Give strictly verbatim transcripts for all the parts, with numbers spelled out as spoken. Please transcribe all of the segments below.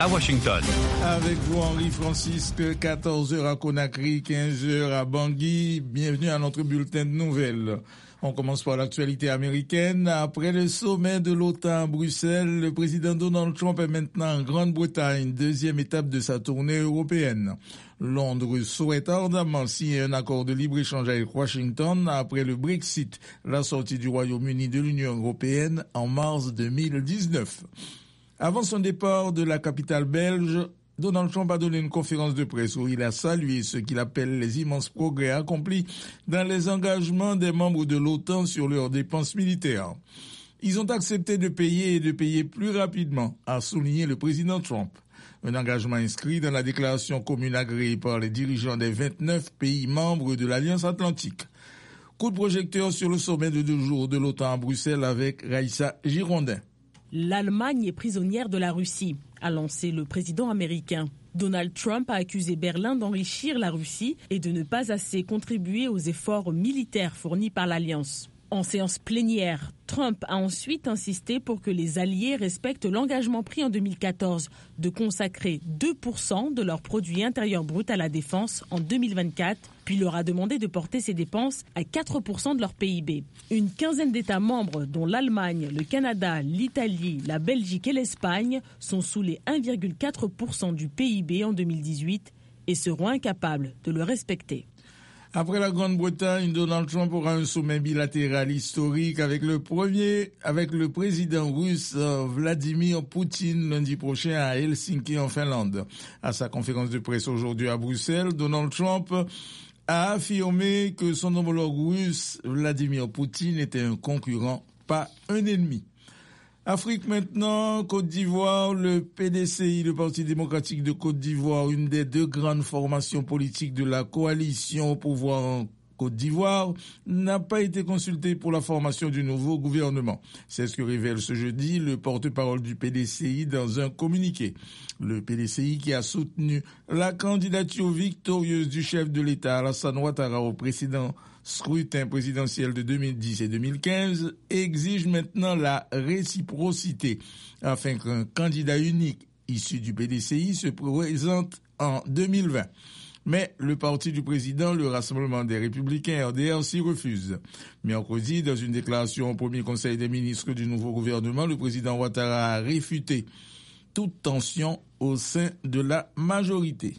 à Washington. Avec vous, Henri Francisque, quatorze heures à Conakry, quinze heures à Bangui. Bienvenue à notre bulletin de nouvelles. On commence par l'actualité américaine. Après le sommet de l'OTAN à Bruxelles, le président Donald Trump est maintenant en Grande-Bretagne, deuxième étape de sa tournée européenne. Londres souhaite ardemment signer un accord de libre-échange avec Washington après le Brexit, la sortie du Royaume-Uni de l'Union européenne en mars deux mille dix-neuf. Avant son départ de la capitale belge, Donald Trump a donné une conférence de presse où il a salué ce qu'il appelle les immenses progrès accomplis dans les engagements des membres de l'OTAN sur leurs dépenses militaires. Ils ont accepté de payer et de payer plus rapidement, a souligné le président Trump. Un engagement inscrit dans la déclaration commune agréée par les dirigeants des vingt-neuf pays membres de l'Alliance Atlantique. Coup de projecteur sur le sommet de deux jours de l'OTAN à Bruxelles avec Raïssa Girondin. L'Allemagne est prisonnière de la Russie, a lancé le président américain. Donald Trump a accusé Berlin d'enrichir la Russie et de ne pas assez contribuer aux efforts militaires fournis par l'Alliance. En séance plénière, Trump a ensuite insisté pour que les alliés respectent l'engagement pris en deux mille quatorze de consacrer deux pour cent de leur produit intérieur brut à la défense en deux mille vingt-quatre, puis leur a demandé de porter ces dépenses à quatre pour cent de leur P I B. Une quinzaine d'États membres, dont l'Allemagne, le Canada, l'Italie, la Belgique et l'Espagne, sont sous les un virgule quatre pour cent du P I B en deux mille dix-huit et seront incapables de le respecter. Après la Grande-Bretagne, Donald Trump aura un sommet bilatéral historique avec le premier, avec le président russe Vladimir Poutine lundi prochain à Helsinki en Finlande. À sa conférence de presse aujourd'hui à Bruxelles, Donald Trump a affirmé que son homologue russe Vladimir Poutine était un concurrent, pas un ennemi. Afrique maintenant, Côte d'Ivoire, le P D C I, le Parti démocratique de Côte d'Ivoire, une des deux grandes formations politiques de la coalition au pouvoir en Côte d'Ivoire, n'a pas été consulté pour la formation du nouveau gouvernement. C'est ce que révèle ce jeudi le porte-parole du P D C I dans un communiqué. Le P D C I qui a soutenu la candidature victorieuse du chef de l'État Alassane Ouattara au précédent scrutin présidentiel de deux mille dix et deux mille quinze exige maintenant la réciprocité afin qu'un candidat unique issu du P D C I se présente en deux mille vingt. Mais le parti du président, le Rassemblement des Républicains R D R, s'y refuse. Mercredi, dans une déclaration au premier conseil des ministres du nouveau gouvernement, le président Ouattara a réfuté toute tension au sein de la majorité.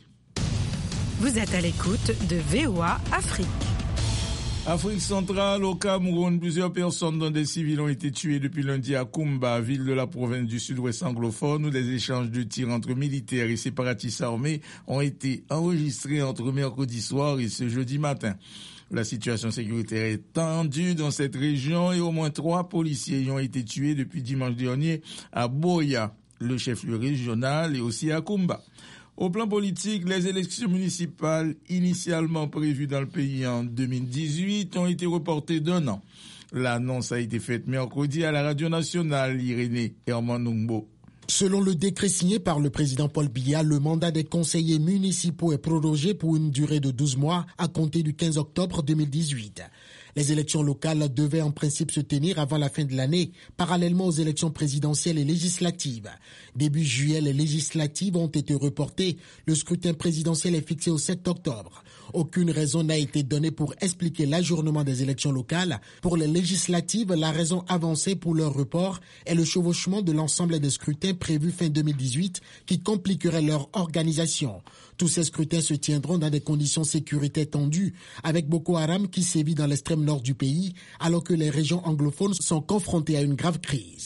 Vous êtes à l'écoute de V O A Afrique. Afrique centrale, au Cameroun, plusieurs personnes dont des civils ont été tuées depuis lundi à Koumba, ville de la province du sud-ouest anglophone, où des échanges de tirs entre militaires et séparatistes armés ont été enregistrés entre mercredi soir et ce jeudi matin. La situation sécuritaire est tendue dans cette région et au moins trois policiers y ont été tués depuis dimanche dernier à Boya, le chef-lieu régional, et aussi à Koumba. Au plan politique, les élections municipales initialement prévues dans le pays en deux mille dix-huit ont été reportées d'un an. L'annonce a été faite mercredi à la radio nationale. Irénée Hermanungbo. Selon le décret signé par le président Paul Biya, le mandat des conseillers municipaux est prorogé pour une durée de douze mois à compter du quinze octobre deux mille dix-huit. Les élections locales devaient en principe se tenir avant la fin de l'année, parallèlement aux élections présidentielles et législatives. Début juillet, les législatives ont été reportées. Le scrutin présidentiel est fixé au sept octobre. Aucune raison n'a été donnée pour expliquer l'ajournement des élections locales. Pour les législatives, la raison avancée pour leur report est le chevauchement de l'ensemble des scrutins prévus fin deux mille dix-huit qui compliquerait leur organisation. Tous ces scrutins se tiendront dans des conditions sécuritaires tendues, avec Boko Haram qui sévit dans l'extrême nord du pays, alors que les régions anglophones sont confrontées à une grave crise.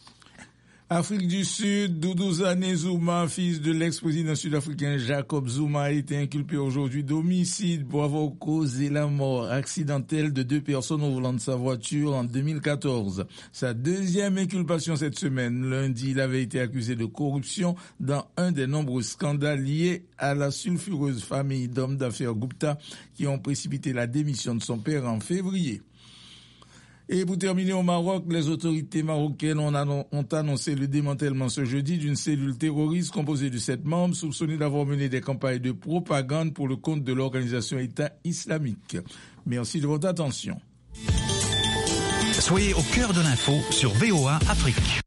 Afrique du Sud, Duduzane Zuma, fils de l'ex-président sud-africain Jacob Zuma, a été inculpé aujourd'hui d'homicide pour avoir causé la mort accidentelle de deux personnes au volant de sa voiture en deux mille quatorze. Sa deuxième inculpation cette semaine. Lundi, il avait été accusé de corruption dans un des nombreux scandales liés à la sulfureuse famille d'hommes d'affaires Gupta qui ont précipité la démission de son père en février. Et pour terminer au Maroc, les autorités marocaines ont annoncé le démantèlement ce jeudi d'une cellule terroriste composée de sept membres soupçonnés d'avoir mené des campagnes de propagande pour le compte de l'organisation État islamique. Merci de votre attention. Soyez au cœur de l'info sur V O A Afrique.